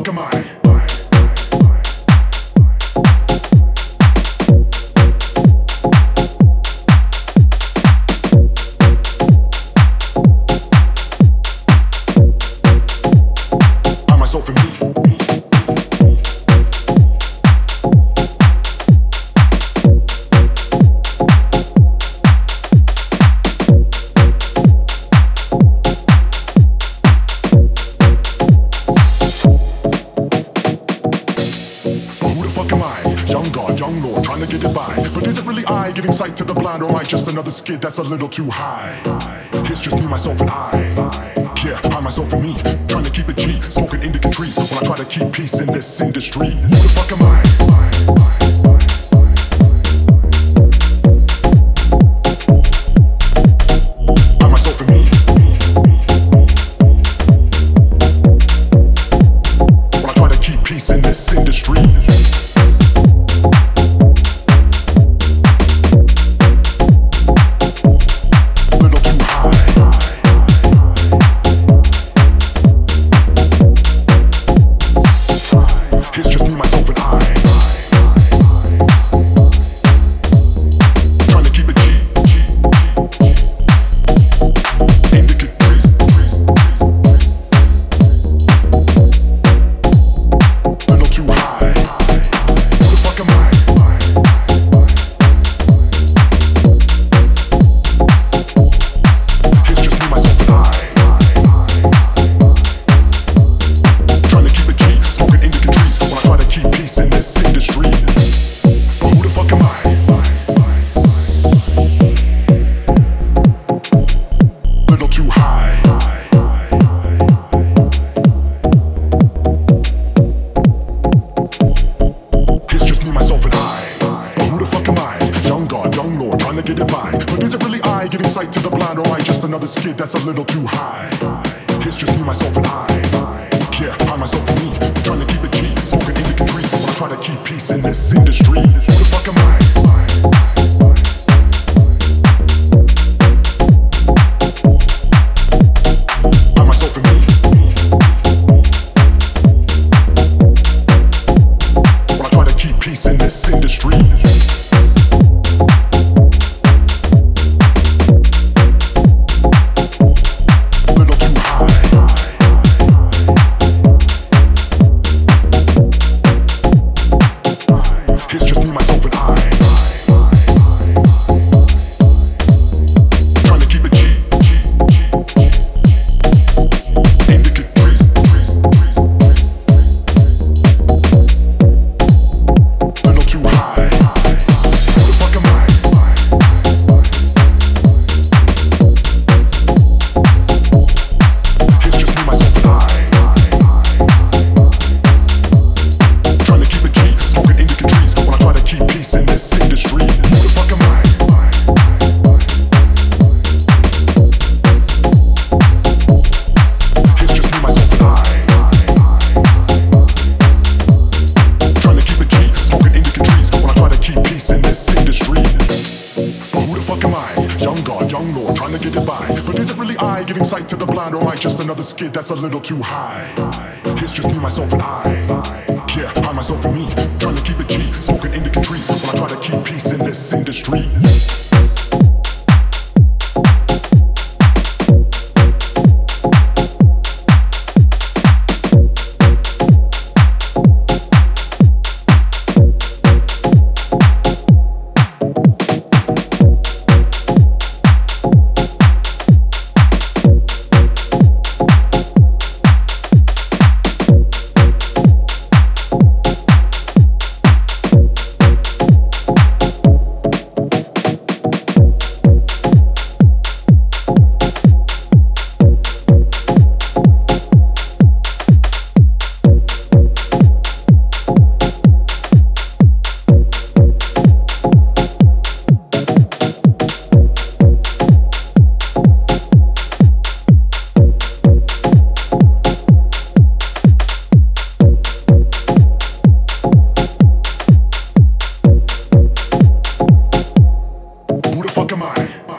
fuck am I? Myself and me. Young God, young Lord, trying to get it by. But is it really I giving sight to the blind, or am I just another skid that's a little too high? It's just me, myself, and I. Yeah, I, myself, and me, trying to keep it G, smoking indica trees while I try to keep peace in this industry. Who the fuck am I? In this industry, little too high. It's just me, myself, and I. Trying to keep it G. Indica trees. Too high. Who the fuck am I? It's just me, myself, and I. Trying to keep it G, smoking indica trees while I try to keep peace in this industry. But who the fuck am I? Little too high. Get it by. But is it really I giving sight to the blind, or am I just another skid that's a little too high? It's just me, myself, and I. Yeah, I, myself, and me, trying to keep it G, smoking indica trees while I try to keep peace in this industry. Who the fuck am I? I, myself, and me. While I try to keep peace in this industry. It's just me, myself, and I. Trying to keep it G. Indica trees. Little too high. Who the fuck am I? It's just me, myself, and I. Trying to keep it G, smoking indica trees while I try to keep peace in this industry. Who the fuck am I? It's just me, myself, and I. Trying to keep it G, smoking indica trees while I try to keep peace in this industry. But who the fuck am I? Young God, young Lord, trying to get it by. But is it really I giving sight to the blind, or am I just another skid that's a little too high? It's just me, myself, and I. Yeah, I, myself, and me, trying to keep it G, smoking indica trees while I try to keep peace in this industry. Who the fuck am I?